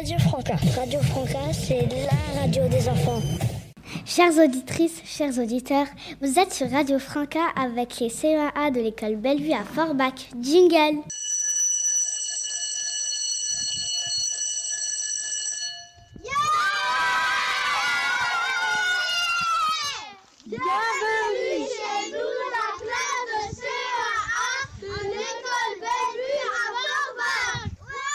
Radio Franca. Radio Franca, c'est la radio des enfants. Chères auditrices, chers auditeurs, vous êtes sur Radio Franca avec les CE1A de l'école Bellevue à Forbach. Jingle! Bienvenue chez nous, la classe de CE1A de l'école Bellevue à Forbach.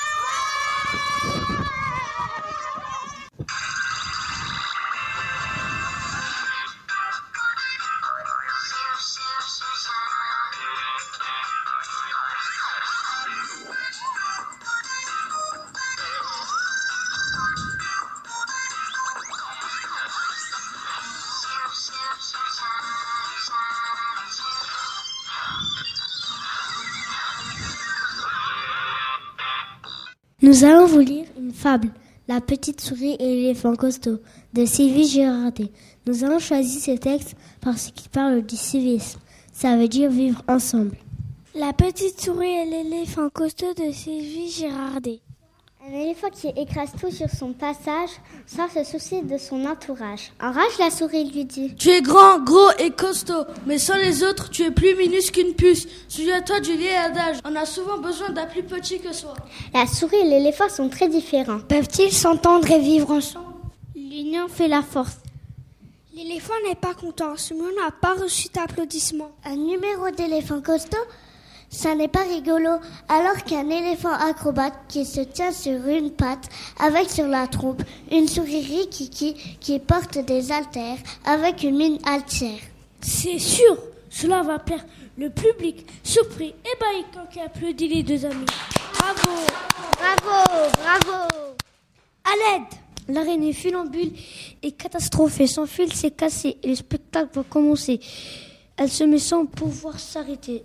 Nous allons vous lire une fable, La petite souris et l'éléphant costaud, de Sylvie Girardet. Nous avons choisi ce texte parce qu'il parle du civisme, ça veut dire vivre ensemble. La petite souris et l'éléphant costaud de Sylvie Girardet. Un éléphant qui écrase tout sur son passage sans se soucier de son entourage. Enrage, la souris lui dit: Tu es grand, gros et costaud, mais sans les autres, tu es plus minuscule qu'une puce. Souviens-toi du vieil adage, on a souvent besoin d'un plus petit que soi. La souris et l'éléphant sont très différents. Peuvent-ils s'entendre et vivre ensemble? L'union fait la force. L'éléphant n'est pas content, ce mot n'a pas reçu d'applaudissements. Un numéro d'éléphant costaud, ça n'est pas rigolo, alors qu'un éléphant acrobate qui se tient sur une patte avec sur la trompe une souris rikiki qui porte des haltères avec une mine altière. C'est sûr, cela va plaire. Le public, surpris, ébahi quand il applaudit les deux amis. Bravo! Bravo, bravo! À l'aide! L'araignée funambule est catastrophée, son fil s'est cassé et le spectacle va commencer. Elle se met sans pouvoir s'arrêter.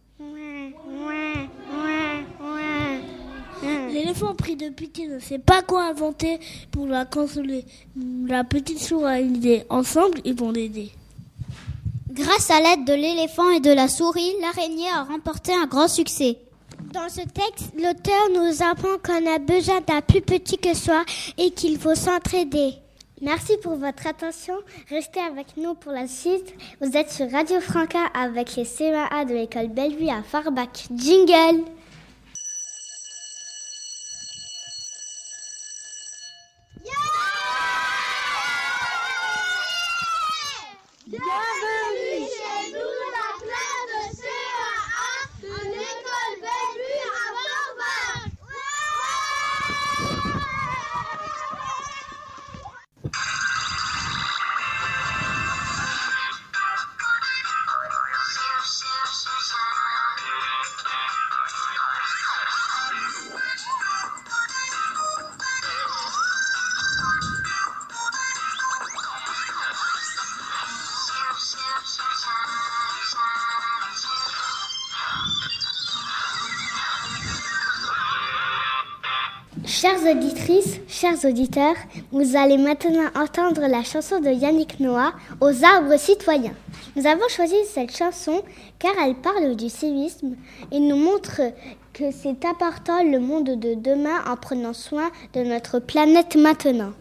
L'éléphant pris de pitié ne sait pas quoi inventer pour la consoler. La petite souris a une idée. Ensemble, ils vont l'aider. Grâce à l'aide de l'éléphant et de la souris, l'araignée a remporté un grand succès. Dans ce texte, l'auteur nous apprend qu'on a besoin d'un plus petit que soi et qu'il faut s'entraider. Merci pour votre attention. Restez avec nous pour la suite. Vous êtes sur Radio Franca avec les CE1A de l'école Bellevue à Forbach. Jingle! Bienvenue chez nous, la classe de CE1A de l'école Bellevue à Forbach. Chères auditrices, chers auditeurs, vous allez maintenant entendre la chanson de Yannick Noah, Aux arbres citoyens. Nous avons choisi cette chanson car elle parle du civisme et nous montre que c'est important le monde de demain en prenant soin de notre planète maintenant.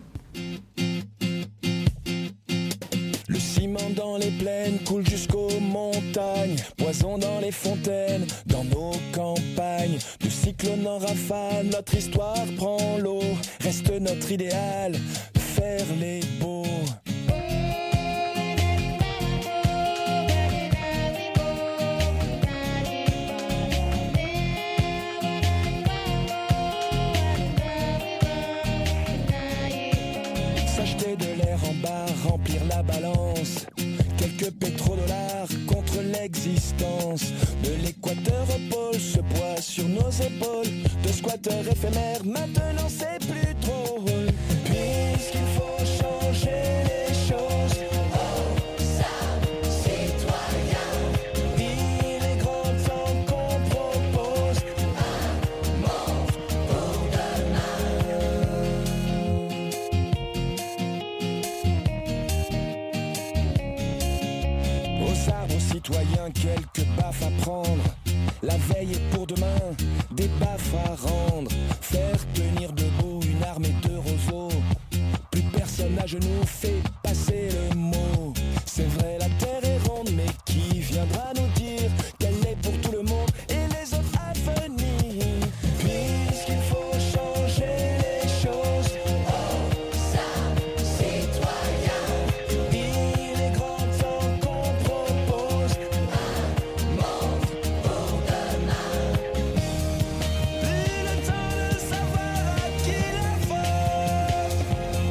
Le ciment dans les plaines coule jusqu'aux montagnes, poison dans les fontaines, dans nos campagnes. De cyclone en rafale, notre histoire prend l'eau. Reste notre idéal, faire les beaux. S'acheter de l'air en bar, remplir la balance. Quelques pétrodollars contre l'existence. De l'équateur au pôle, ce poids sur nos épaules. De squatteurs éphémères, maintenant c'est plus drôle. Puisqu'il faut changer les choses. Aux arbres citoyens. Il est grand temps qu'on propose un monde pour demain. Aux arbres citoyens, quelques baffes à prendre. La veille est pour demain, des baffes à rendre. Faire tenir debout une armée de je nous fais passer le mot. C'est vrai, la terre est ronde, mais qui viendra nous dire qu'elle est pour tout le monde et les autres à venir? Puisqu'il faut changer les choses, aux âmes citoyens, il est grand temps qu'on propose un monde pour demain. Il est temps de savoir à qui la faute.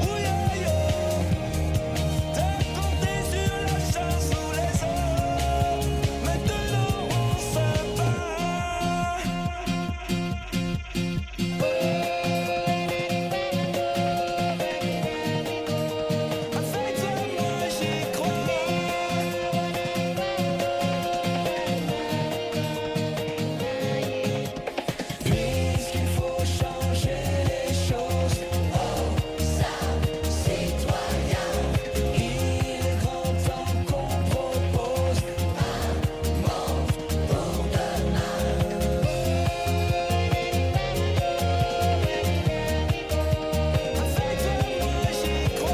T'as compté sur la chance ou les autres. Maintenant on se bat. Avec toi moi j'y crois. Puisqu'il faut changer les choses, aux âmes citoyens, il est grand temps qu'on propose un monde pour demain. Avec toi moi j'y crois.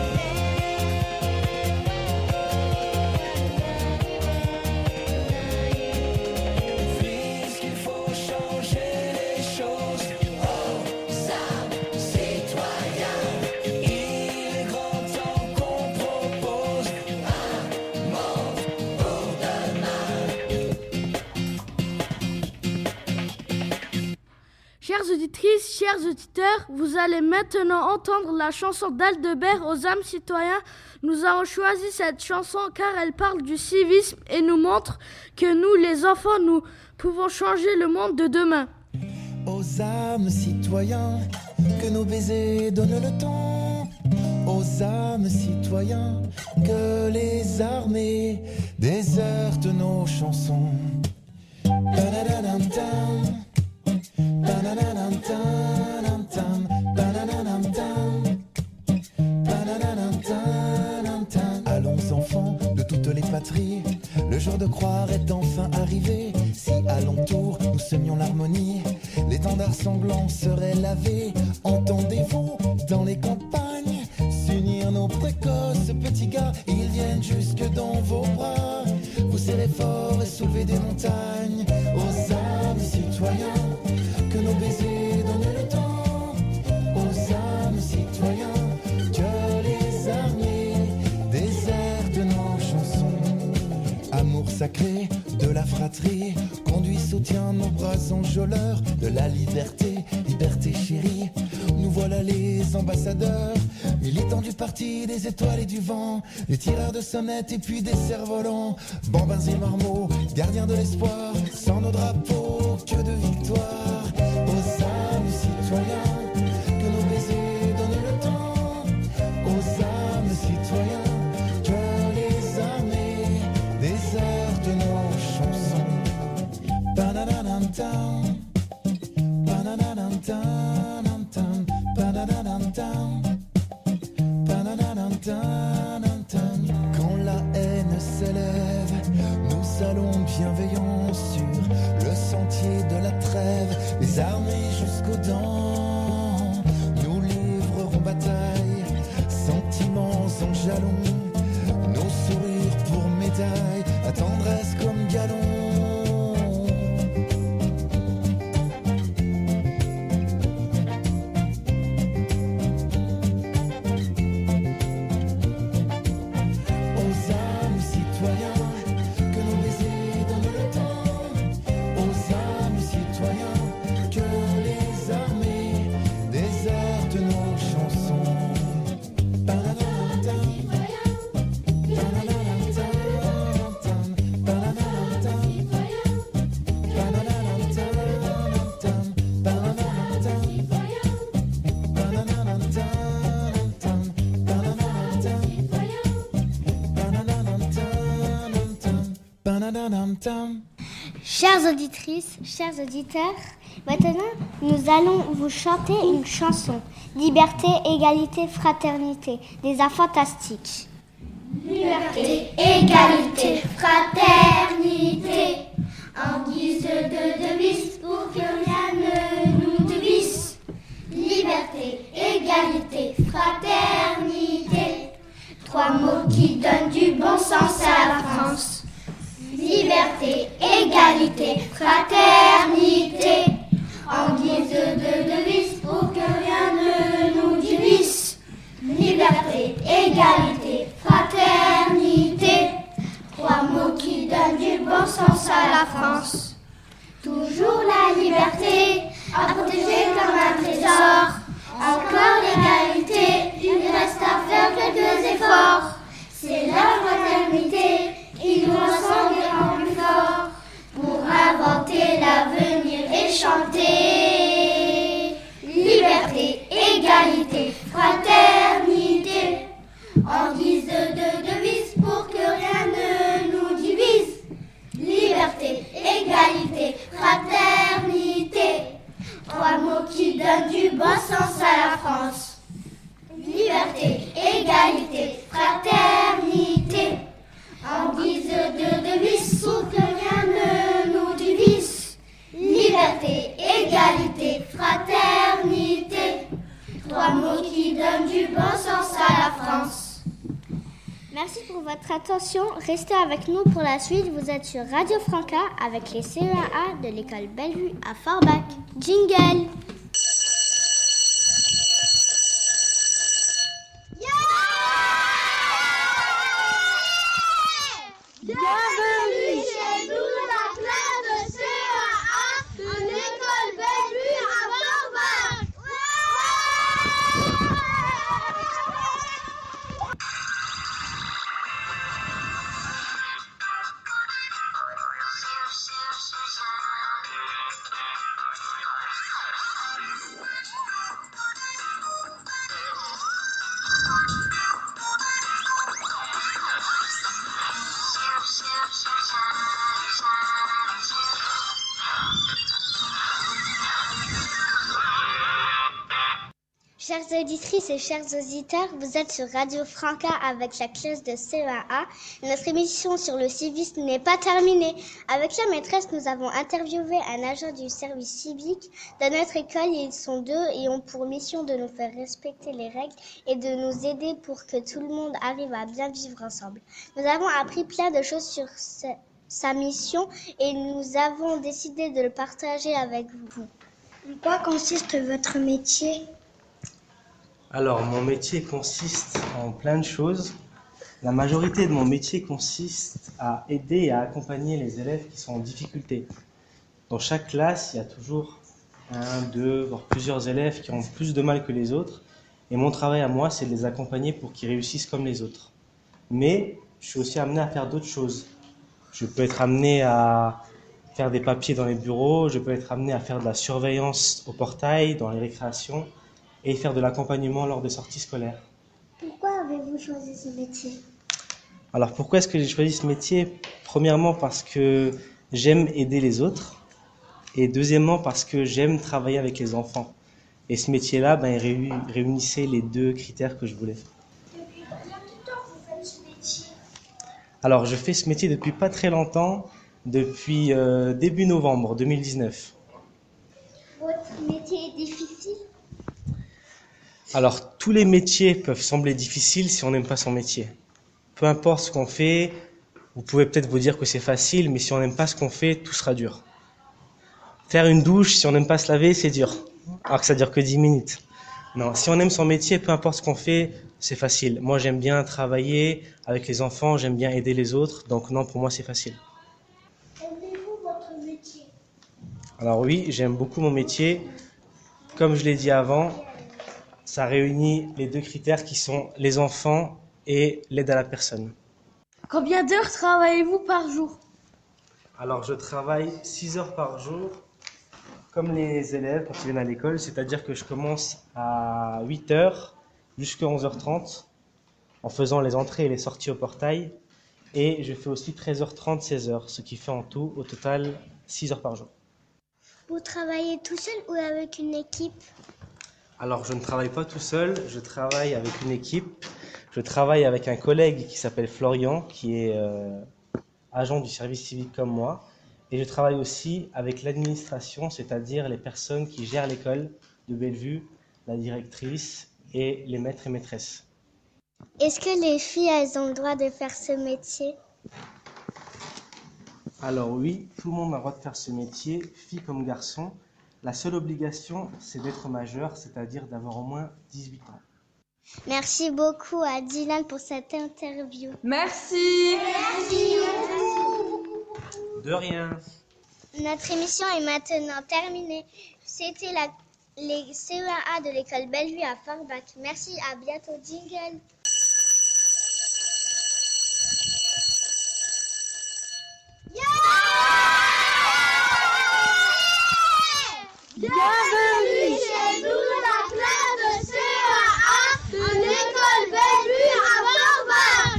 Puisqu'il faut changer les choses, aux âmes citoyens, il est grand temps qu'on propose un monde pour demain. Chères auditrices, chers auditeurs, vous allez maintenant entendre la chanson d'Aldebert aux âmes citoyens. Nous avons choisi cette chanson car elle parle du civisme et nous montre que nous, les enfants, nous pouvons changer le monde de demain. Aux âmes citoyens, que nos baisers donnent le temps. Aux âmes citoyens, que les armées désertent nos chansons. Ba-da-da-dam-dam. Ba-da-da-dam-dam-dam. Ba-da-da-dam-dam. Ba-da-da-dam-dam-dam. Allons enfants de toutes les patries, le jour de croire est enfin arrivé. Si à l'entour nous semions l'harmonie, l'étendard sanglant serait lavé. Entendez-vous dans les campagnes s'unir nos précoces petits gars? Ils viennent jusque dans vos bras, vous serrez fort et soulevez des montagnes. Aux âmes citoyens, que nos baisers donnent le temps. Aux âmes citoyens, que les armées désertent nos chansons. Amour sacré de la fratrie, conduit, soutient nos bras enjôleurs de la liberté, liberté chérie. Nous voilà les ambassadeurs, militants du parti des étoiles et du vent, des tireurs de sonnettes et puis des cerfs-volants, bambins et marmots, gardiens de l'espoir, sans nos drapeaux, que de victoire. Aux âmes citoyens, que nos baisers donnent le temps. Aux âmes citoyens, que les armées désertent nos chansons. Ba-da-da-dam-dam. Ba-da-da-dam-dam-dam. Ba-da-da-dam-dam. Ba-da-da-dam-dam-dam. Quand la haine s'élève, nous allons bienveillants sur le sentier de la trêve, les armées jusqu'aux dents. Nous livrerons bataille, sentiments en jalons, nos sourires pour médaille, la tendresse comme galon. Chères auditrices, chers auditeurs, maintenant nous allons vous chanter une chanson. Liberté, égalité, fraternité, des Arts Fantastiques. Liberté, égalité, fraternité, en guise de devise pour que rien ne nous divise. Liberté, égalité, fraternité, mots qui donnent du bon sens à la France. Liberté, égalité, fraternité, en guise de devise pour que rien ne nous divise. Liberté, égalité, fraternité, trois mots qui donnent du bon sens à la France. Merci pour votre attention. Restez avec nous pour la suite. Vous êtes sur Radio Franca avec les CEA de l'école Bellevue à Forbach. Jingle! Bienvenue chez nous, la classe de CEA de l'école Bellevue à Forbach. Chères auditrices et chers auditeurs, vous êtes sur Radio Franca avec la classe de CEA. Notre émission sur le civisme n'est pas terminée. Avec la maîtresse, nous avons interviewé un agent du service civique de notre école. Ils sont 2 et ont pour mission de nous faire respecter les règles et de nous aider pour que tout le monde arrive à bien vivre ensemble. Nous avons appris plein de choses sur sa mission et nous avons décidé de le partager avec vous. En quoi consiste votre métier ? Alors, mon métier consiste en plein de choses. La majorité de mon métier consiste à aider et à accompagner les élèves qui sont en difficulté. Dans chaque classe, il y a toujours 1, 2, voire plusieurs élèves qui ont plus de mal que les autres. Et mon travail à moi, c'est de les accompagner pour qu'ils réussissent comme les autres. Mais je suis aussi amené à faire d'autres choses. Je peux être amené à faire des papiers dans les bureaux, je peux être amené à faire de la surveillance au portail, dans les récréations, et faire de l'accompagnement lors des sorties scolaires. Pourquoi avez-vous choisi ce métier ? Alors pourquoi est-ce que j'ai choisi ce métier ? Premièrement parce que j'aime aider les autres et deuxièmement parce que j'aime travailler avec les enfants. Et ce métier-là, il réunissait les 2 critères que je voulais. Depuis combien de temps vous faites ce métier ? Alors je fais ce métier depuis pas très longtemps, depuis début novembre 2019. Votre métier est difficile ? Alors, tous les métiers peuvent sembler difficiles si on n'aime pas son métier. Peu importe ce qu'on fait, vous pouvez peut-être vous dire que c'est facile, mais si on n'aime pas ce qu'on fait, tout sera dur. Faire une douche, si on n'aime pas se laver, c'est dur. Alors que ça dure que 10 minutes. Non, si on aime son métier, peu importe ce qu'on fait, c'est facile. Moi, j'aime bien travailler avec les enfants, j'aime bien aider les autres, donc non, pour moi, c'est facile. Aimez-vous votre métier ? Alors oui, j'aime beaucoup mon métier. Comme je l'ai dit avant, ça réunit les 2 critères qui sont les enfants et l'aide à la personne. Combien d'heures travaillez-vous par jour ? Alors je travaille 6 heures par jour, comme les élèves quand ils viennent à l'école, c'est-à-dire que je commence à 8 heures jusqu'à 11h30 en faisant les entrées et les sorties au portail. Et je fais aussi 13h30, 16h, ce qui fait en tout, au total, 6 heures par jour. Vous travaillez tout seul ou avec une équipe ? Alors, je ne travaille pas tout seul, je travaille avec une équipe. Je travaille avec un collègue qui s'appelle Florian, qui est agent du service civique comme moi. Et je travaille aussi avec l'administration, c'est-à-dire les personnes qui gèrent l'école de Bellevue, la directrice et les maîtres et maîtresses. Est-ce que les filles, elles ont le droit de faire ce métier ? Alors oui, tout le monde a le droit de faire ce métier, filles comme garçons. La seule obligation, c'est d'être majeur, c'est-à-dire d'avoir au moins 18 ans. Merci beaucoup à Dylan pour cette interview. Merci. De rien. Notre émission est maintenant terminée. C'était les CEA de l'école Bellevue à Forbach. Merci, à bientôt. Jingle. Bienvenue chez nous, la classe de CEA de l'école Bellevue à Forbach.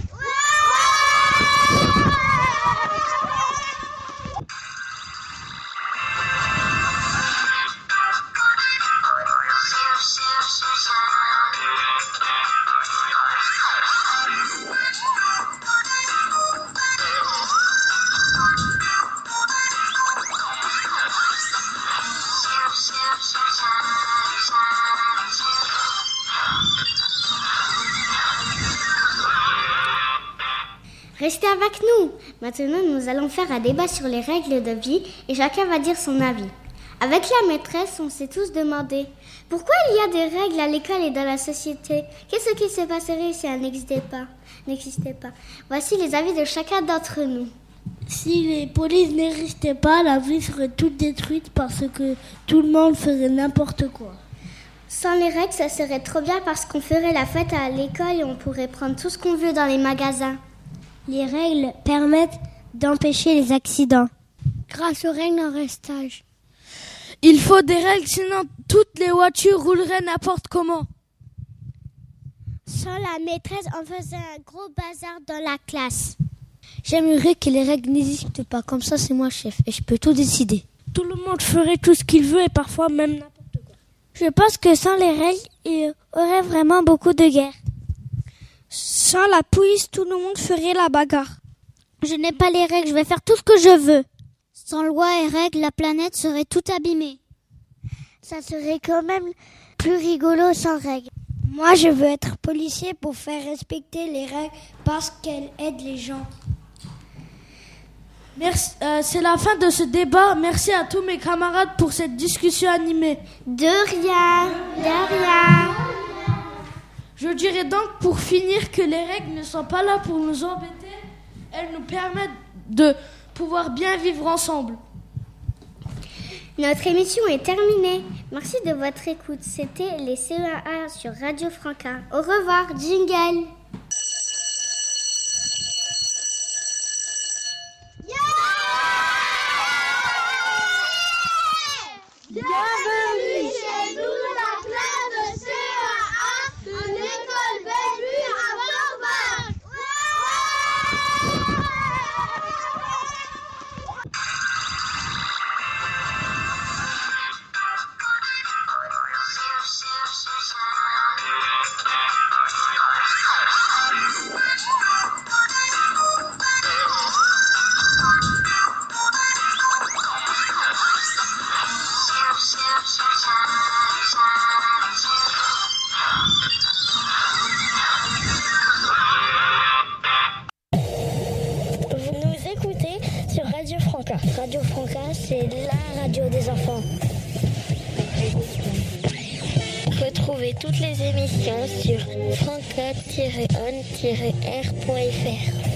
Restez avec nous. Maintenant, nous allons faire un débat sur les règles de vie et chacun va dire son avis. Avec la maîtresse, on s'est tous demandé pourquoi il y a des règles à l'école et dans la société. Qu'est-ce qui se passerait si elles n'existaient pas? Voici les avis de chacun d'entre nous. Si les polices n'existaient pas, la vie serait toute détruite parce que tout le monde ferait n'importe quoi. Sans les règles, ça serait trop bien parce qu'on ferait la fête à l'école et on pourrait prendre tout ce qu'on veut dans les magasins. Les règles permettent d'empêcher les accidents. Grâce aux règles d'arrestage. Il faut des règles, sinon toutes les voitures rouleraient n'importe comment. Sans la maîtresse, on faisait un gros bazar dans la classe. J'aimerais que les règles n'existent pas, comme ça c'est moi chef et je peux tout décider. Tout le monde ferait tout ce qu'il veut et parfois même n'importe quoi. Je pense que sans les règles, il y aurait vraiment beaucoup de guerres. Sans la police, tout le monde ferait la bagarre. Je n'ai pas les règles, je vais faire tout ce que je veux. Sans loi et règles, la planète serait toute abîmée. Ça serait quand même plus rigolo sans règles. Moi, je veux être policier pour faire respecter les règles parce qu'elles aident les gens. Merci, c'est la fin de ce débat. Merci à tous mes camarades pour cette discussion animée. De rien. Je dirais donc pour finir que les règles ne sont pas là pour nous embêter. Elles nous permettent de pouvoir bien vivre ensemble. Notre émission est terminée. Merci de votre écoute. C'était les CE1A sur Radio Franca. Au revoir, jingle. Bienvenue chez nous, la classe de CE1A de l'école Bellevue à Forbach. Radio Franca. Radio Franca, c'est la radio des enfants. Retrouvez toutes les émissions sur franca-on-r.fr.